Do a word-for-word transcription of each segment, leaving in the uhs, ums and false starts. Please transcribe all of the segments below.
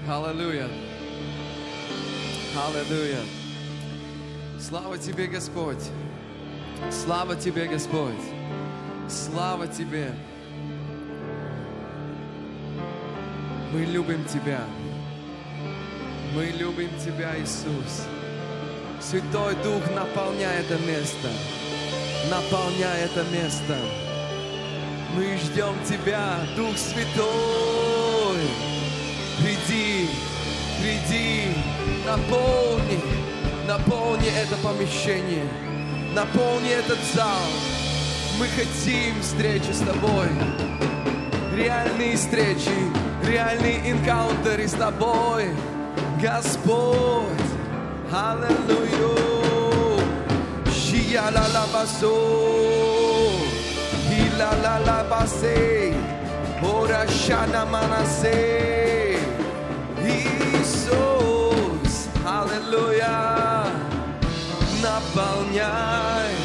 Аллилуйя. Аллилуйя. Слава Тебе, Господь. Слава Тебе, Господь. Слава Тебе. Мы любим Тебя. Мы любим Тебя, Иисус. Святой Дух, наполняй это место. Наполняй это место. Мы ждем Тебя, Дух Святой. Приди, приди, наполни, наполни это помещение, наполни этот зал. Мы хотим встречи с Тобой, реальные встречи, реальные энкаунтеры с Тобой, Господь. Аллилуйя. Шия-ла-ла-басо, и-ла-ла-ла-басей, ора-шана-манасей. Иисус, аллилуйя, наполняй,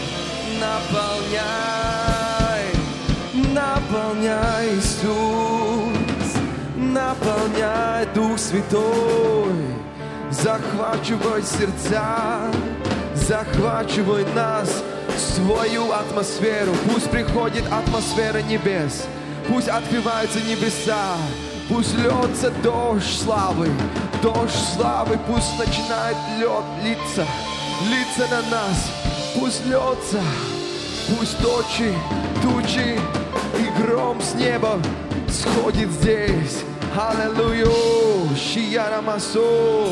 наполняй, наполняй, Иисус, наполняй, Дух Святой, захвачивай сердца, захвачивай нас в свою атмосферу, пусть приходит атмосфера небес, пусть открываются небеса. Пусть льется дождь славы, дождь славы, пусть начинает лед литься, литься на нас, пусть льется, пусть тучи, тучи и гром с неба сходит здесь. Аллилуйя, шиярамасо.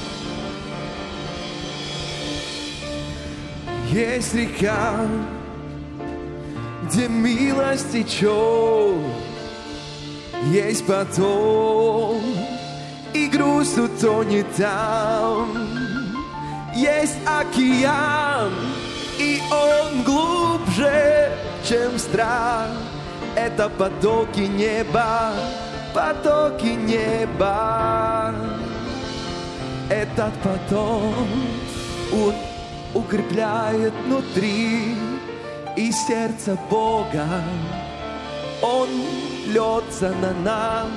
Есть река, где милость течет. Есть поток, и грусть утонет там. Есть океан, и он глубже, чем страх. Это потоки неба, потоки неба. Этот поток, он укрепляет внутри и сердце Бога. Он льется на нас,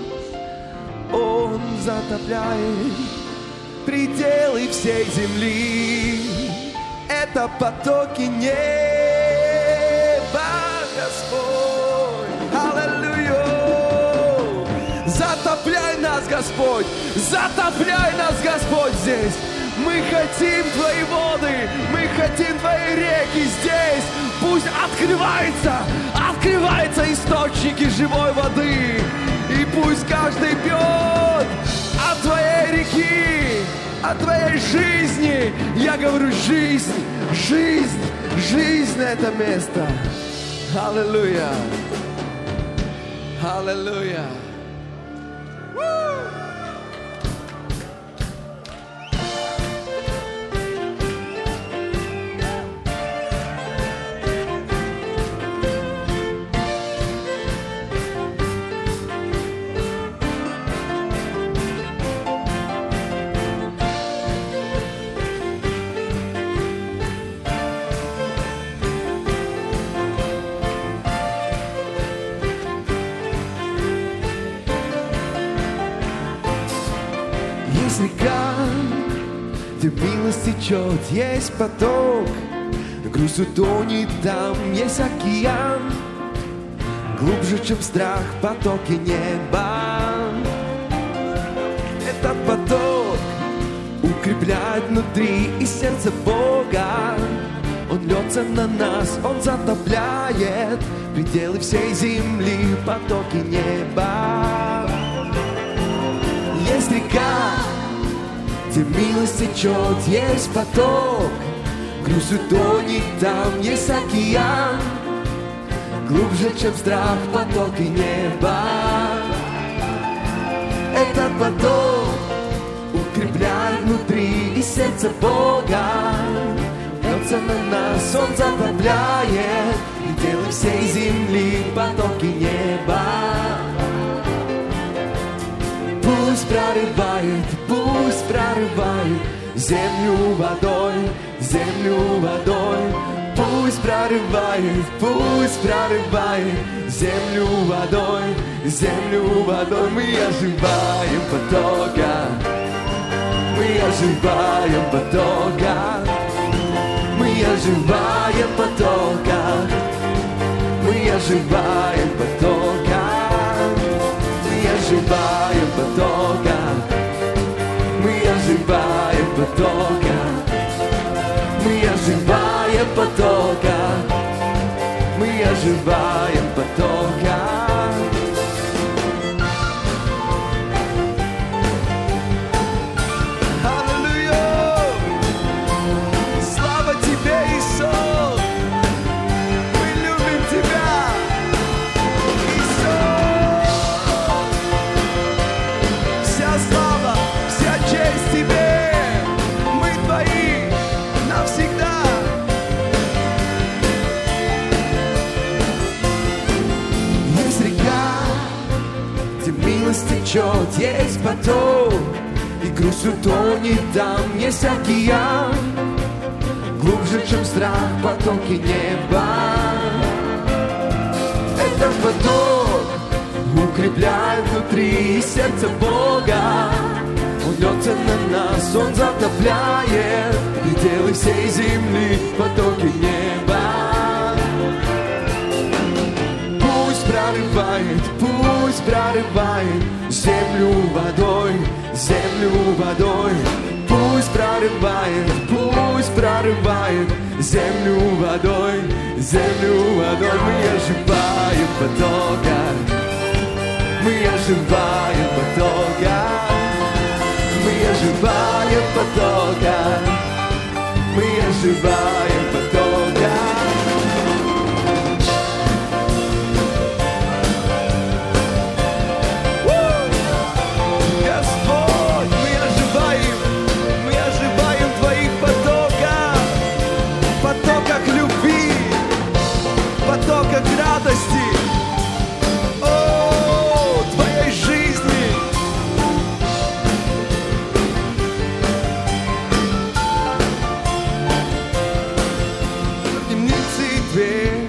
Он затопляет пределы всей земли. Это потоки неба, Господь. Аллилуйя. Затопляй нас, Господь, затопляй нас, Господь, здесь. Мы хотим Твои воды, мы хотим Твои реки здесь. Пусть открываются, открываются источники живой воды. И пусть каждый пьет от Твоей реки, от Твоей жизни. Я говорю, жизнь, жизнь, жизнь на это место. Аллилуйя. Аллилуйя. Есть река, где милость течет, есть поток, грусть утонет там, есть океан, глубже, чем страх, потоки неба. Этот поток укрепляет внутри и сердце Бога. Он льется на нас, Он затопляет пределы всей земли, потоки неба. Есть река, где милость течет, есть поток, грусть утонет там, есть океан, глубже, чем страх, потоки неба. Этот поток укрепляет внутри и сердце Бога. Льется на нас, Он затопляет пределы всей земли, потоки неба. Пусть прорывает, пусть прорывает землю водой, землю водой. Пусть прорывает, пусть прорывает землю водой, землю водой. Мы оживаем потока, мы оживаем потока, мы оживаем потока, мы оживаем потока, мы оживаем потока, мы оживаем потока, мы оживаем потока, мы оживаем потока. Течет, есть поток, и грусть утонет, там есть океан, глубже, чем страх, потоки неба. Этот поток укрепляет внутри сердца Бога. Он льется на нас, он затопляет пределы всей земли, потоки неба. Пусть прорывает, пусть прорывает землю водой, землю водой. Пусть прорывает, пусть прорывает землю водой, землю водой. Мы оживаем потока, мы оживаем потока, мы оживаем потока, мы оживаем потока. Потока к радости, о, твоей жизни. Темницы дверь,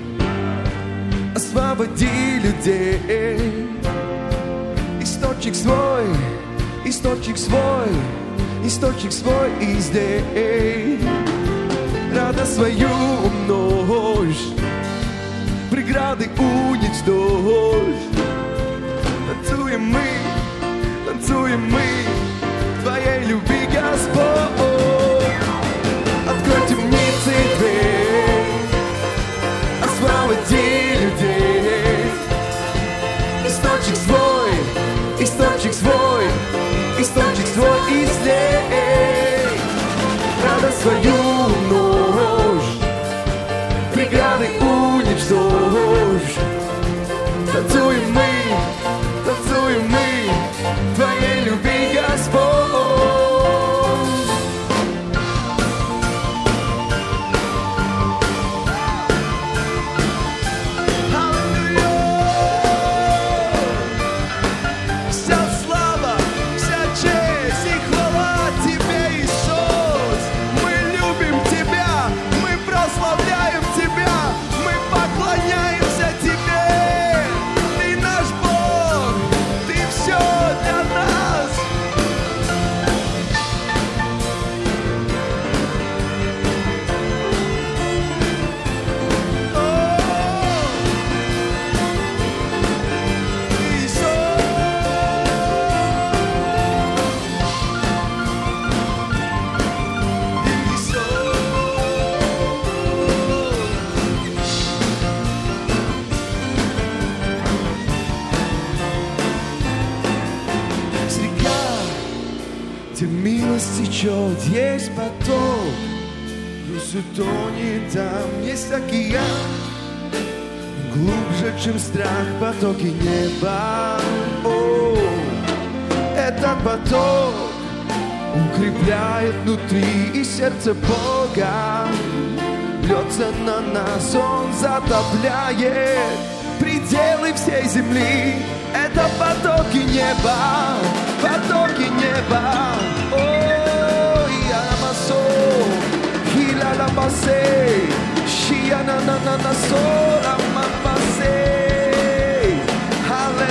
освободи людей. Источник свой, источник свой, источник свой и здесь. Радость свою умножь, преграды уничтожь. Танцуем мы, танцуем мы в твоей любви, Господь. Открой темницы дверь, освободи людей. Источник свой, источник свой, источник свой и здесь. Радость свою умножь, преграды уничтожь. Танцуем мы, танцуем мы в твоей любви, Господь. Аллилуйя! Вся слава, вся честь и хвала тебе, Иисус. Мы любим тебя, мы прославляем тебя, мы поклоняемся тебе. Ты наш Бог, ты все для нас. Где милость течет, есть поток, грусть утонет, там есть океан, глубже, чем страх, потоки неба. О, этот поток укрепляет внутри и сердце Бога. Льется на нас, он затопляет пределы всей земли. Это потоки неба, потоки неба. О, я намасо, хила намасе, шия на на на на со намасе. Аллилуйя.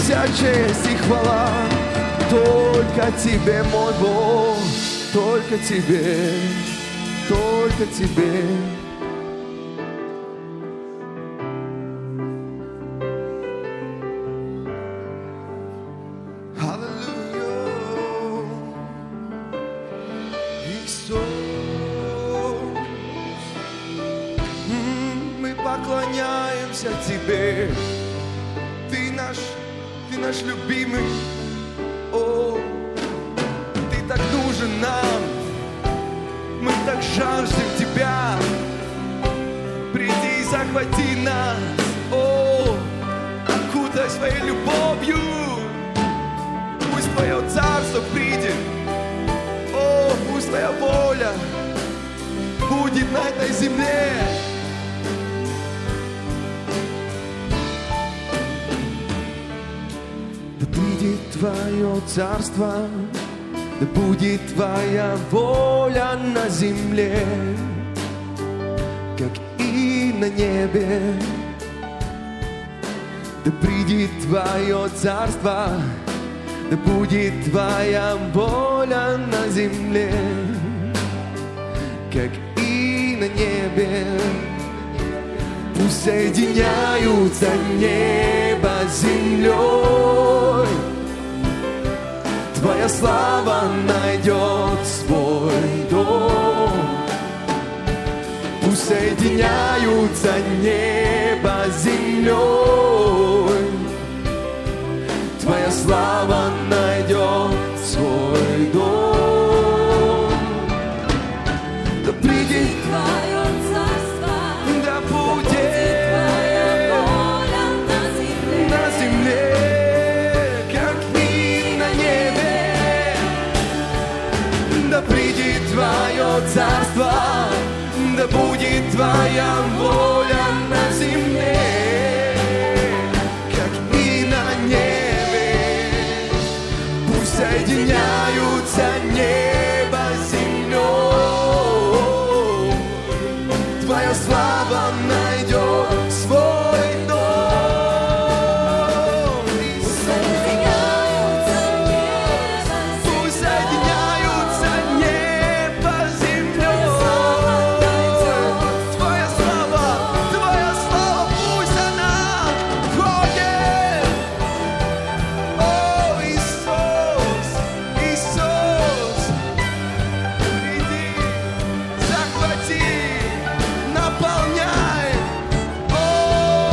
вся честь и хвала только Тебе, мой Бог, только Тебе, только Тебе. Поклоняемся Тебе, Ты наш, Ты наш любимый, о, Ты так нужен нам, мы так жаждем Тебя, приди и захвати нас, о, окутай своей любовью, пусть Твое царство придет, о, пусть Твоя воля будет на этой земле. Придет Твое царство, да будет Твоя воля на земле, как и на небе. Да придет Твое царство, да будет Твоя воля на земле, как и на небе. Пусть соединяются небо с землей, Твоя слава найдет свой дом. Пусть соединяются небо с землей, Твоя слава найдет свой дом. Да придет Твое царство, да будет Твоя воля на земле, на земле, как и на небе. Да придет Твое царство, да будет Твоя воля на земле, как и на небе. Пусть соединяются небо с землей, Твоя слава найдет свой дом. Пусть соединяются небо, пусть соединяются небо с землей. Твоя слава, Твоя слава, пусть она входит. О, Иисус, Иисус, приди, захвати, наполняй. О,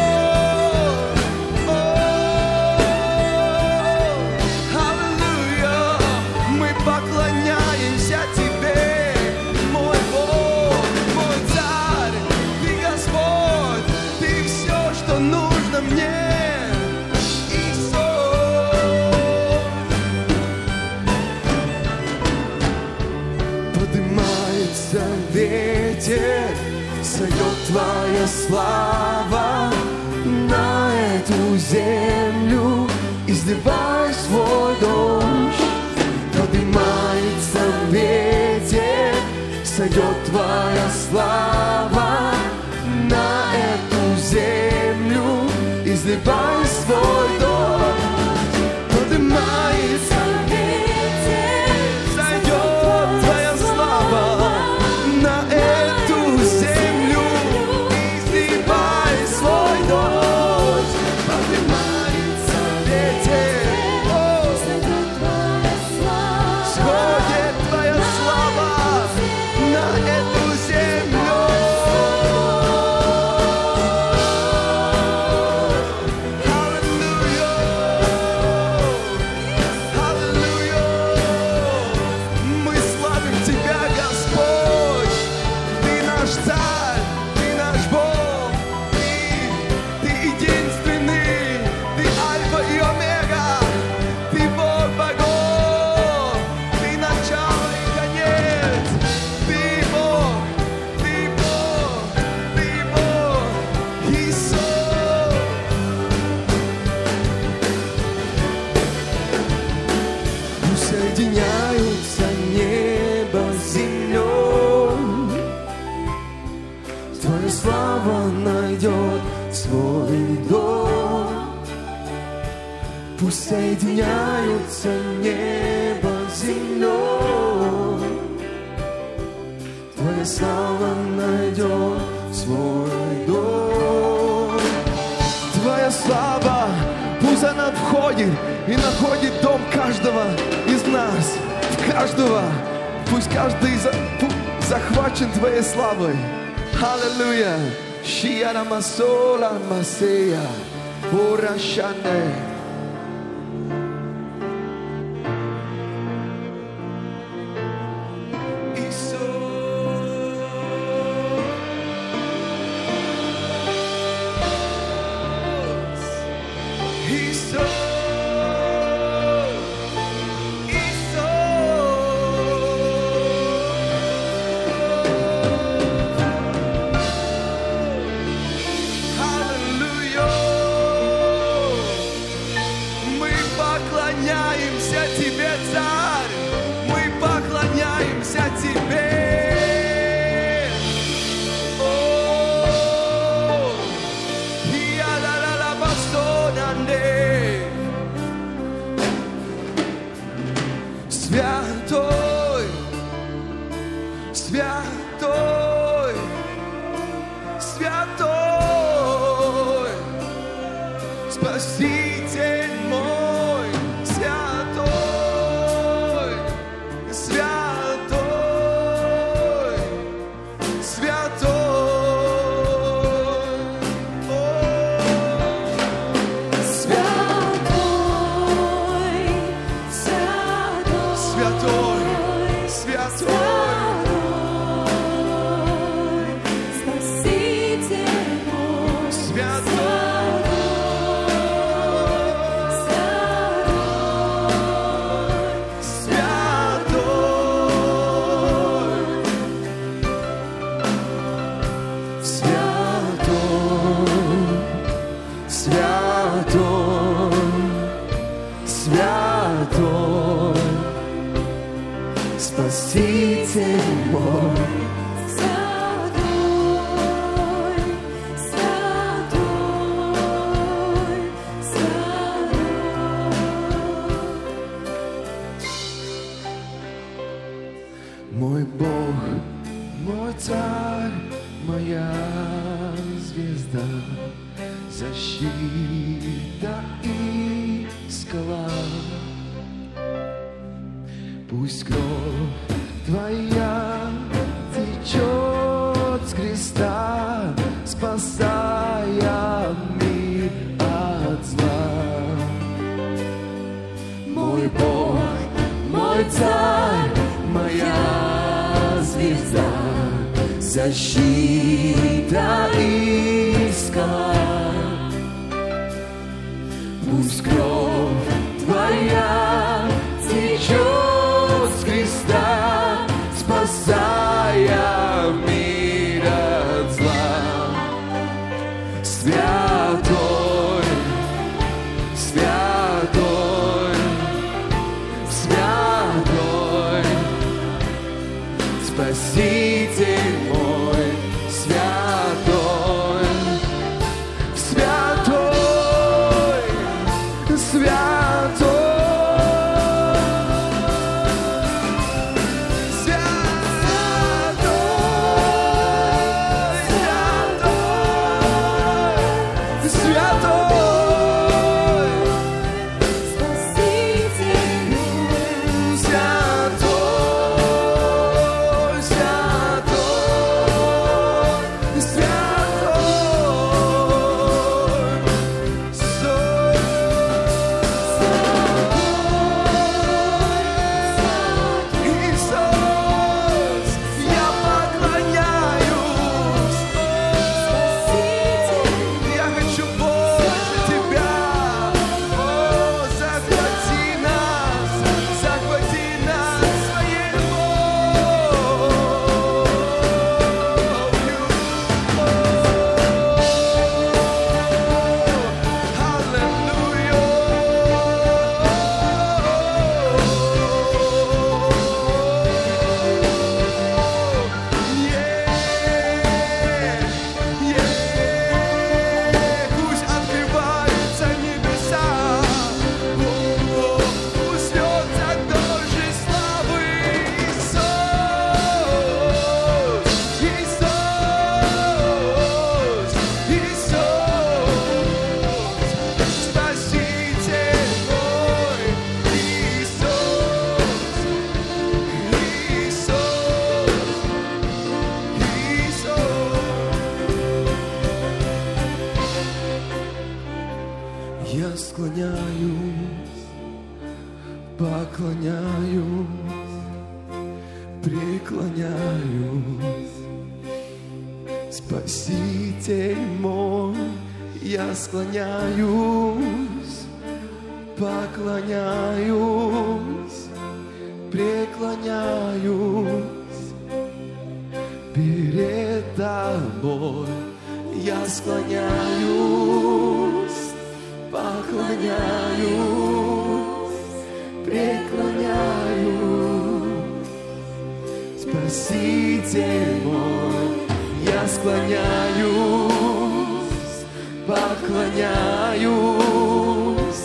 о, аллилуйя, мы поклоняемся Тебе, мой Бог, мой Царь, Ты Господь, Ты все, что нужно мне. Иисус. Поднимается ветер, сойдет Твоя слава на эту землю, изливай свой дождь. Поднимается ветер, сойдет Твоя слава на эту землю, изливай свой дождь. Поднимается ветер, сойдет Твоя слава на эту землю, изливай свой дождь. Поднимается ветер, о, сходит Твоя слава на эту землю. Аллилуйя, аллилуйя. Мы славим Тебя, Господь. Ты наш Царь, Ты наш Бог, Ты, Ты единственный, Ты Альфа и Омега, Ты Бог богов, Ты начало и конец, Ты Бог, Ты Бог, Ты Бог, Иисус. Пусть соединяются небо с землей, Твоя слава найдет свой дом. Пусть соединяются небо с землей. Твоя слава найдет свой дом. Твоя слава, пусть она входит и находит дом каждого из нас, в каждого. Пусть каждый за, захвачен Твоей славой. Аллилуйя. Шияна масола масея. Урашане. Святой, святой, святой, Спаситель мой, святой, святой, святой, о, святой, святой, святой. Спаситель мой, святой, святой, святой. Мой Бог, мой Царь, моя звезда, защита и скала. Пусть кровь Твоя течет с креста, спасая мир от зла. Мой Бог, мой Царь, моя звезда, защита и скала. Пусть кровь Твоя течет с креста, спасая мир от зла. Святой, святой, святой, Спаситель мой, святой, святой, святой. Я склоняюсь, поклоняюсь, преклоняюсь. Спаситель мой, я склоняюсь, поклоняюсь, преклоняюсь перед тобой. Я склоняюсь, поклоняюсь, преклоняюсь. Спаситель мой, я склоняюсь, поклоняюсь,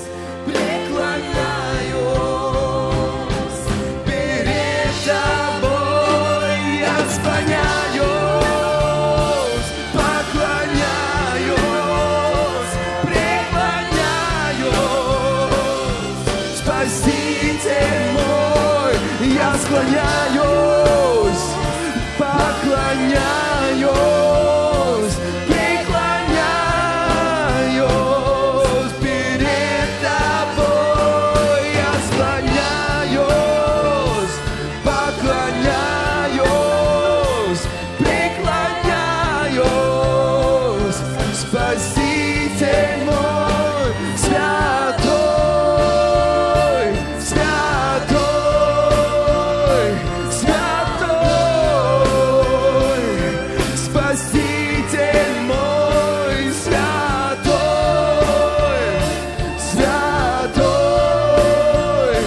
преклоняюсь перед тобой. Я склоняюсь, поклоняюсь, преклоняюсь. Спаситель мой, я склоняюсь, поклоняюсь, преклоняюсь перед тобой. Я склоняюсь, поклоняюсь, преклоняюсь. Спаситель мой, святой, святой, святой. Спаситель мой, святой, святой,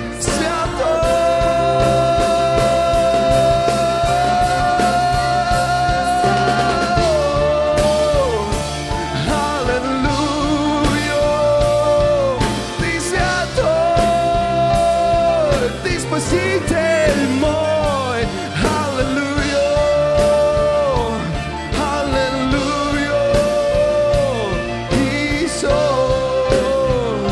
святой. Аллилуйя, ты святой, ты спаситель мой. Аллилуйя, аллилуйя, Иисус.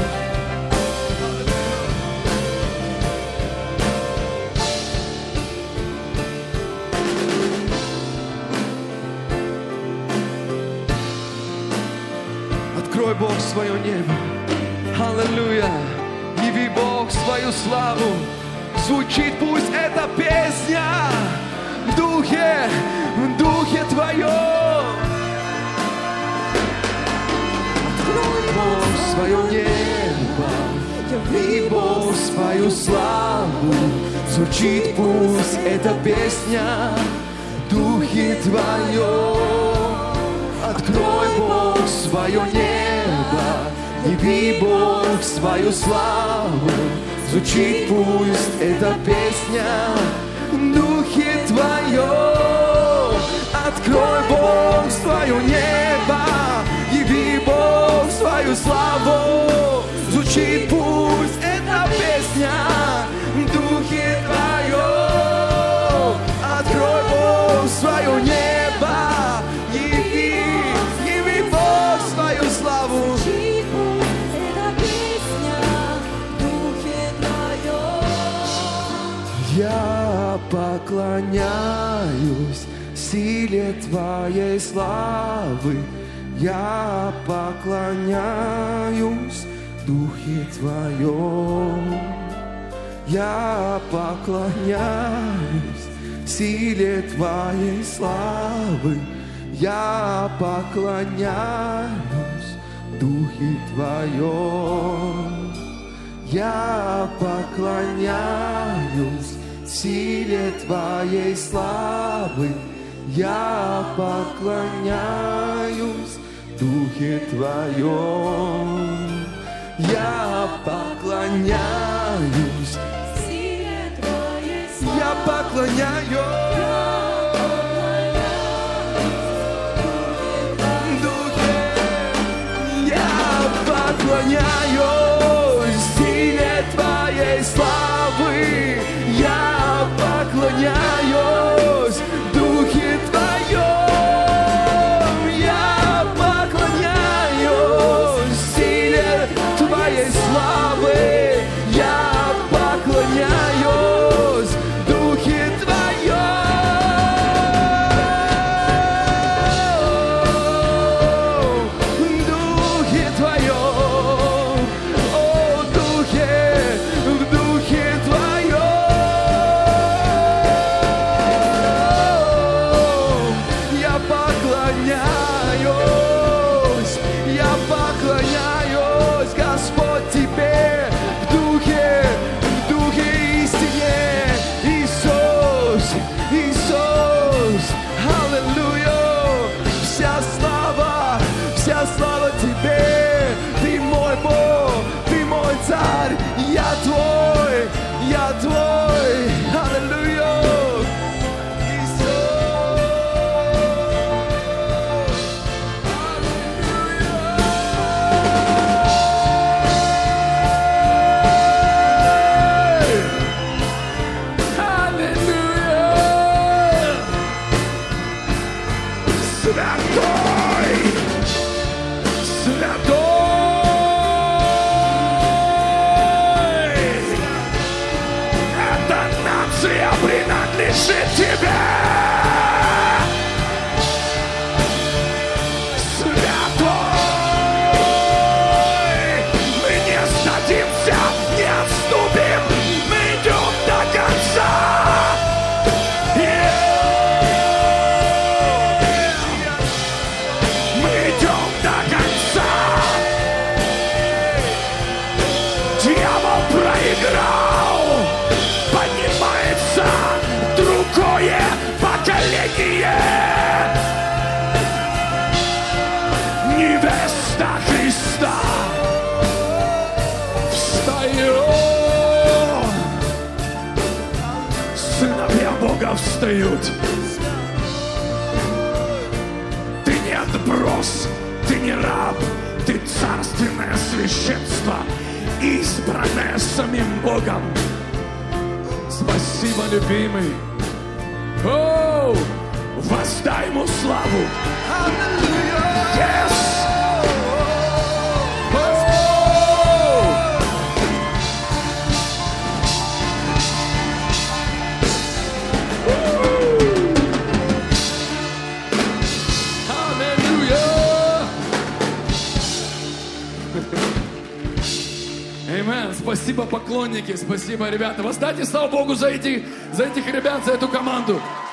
Открой, Бог, свое небо. Аллилуйя. Яви, Бог, свою славу. Звучит пусть эта песня в духе, в духе твоем. Открой, Бог, свое небо. Яви, Бог, свою славу. Звучит пусть эта песня в духе твоем. Открой, Бог, свое небо, яви, Бог, свою славу. Звучит пусть эта песня в духе твоем. Открой, Бог, свое небо, яви, Бог, свою славу. Звучит пусть эта песня в духе твоем. Открой, Бог, свое небо, яви, яви, Бог, свою славу. Я поклоняюсь силе Твоей славы. Я поклоняюсь Духе Твоем. Я поклоняюсь силе Твоей славы. Я поклоняюсь Духе Твоем. Я поклоняюсь силе Твоей славы. Я поклоняюсь Духе Твоем. Я поклоняюсь силе Твоей славы. Я поклоняюсь Духе. Я поклоняюсь силе Твоей славы. Я поклоняюсь Духе Твоем. Я поклоняюсь силе Твоей славы. Я поклоняюсь Духе Твоем. Духе Твоем. поклоняюсь, я поклоняюсь, Господь, Тебе в духе, в духе истине. Иисус, Иисус, аллилуйя, вся слава, вся слава Тебе. Ты мой Бог, Ты мой Царь, я Твой, я Твой, аллилуйя. Принадлежит Тебе, Святой. Мы не сдадимся, не отступим, мы идем до конца. Мы идем до конца. Дьявол проиграл, поднимается другое поколение. Невеста Христа встает. Сыновья Бога встают. Ты не отброс, ты не раб, ты царственное священство, избранное самим Богом. Спасибо, любимый. О, воздай ему славу. Yes. Amen. Спасибо, поклонники, спасибо, ребята. Воздайте славу Богу за этих, за этих ребят, за эту команду.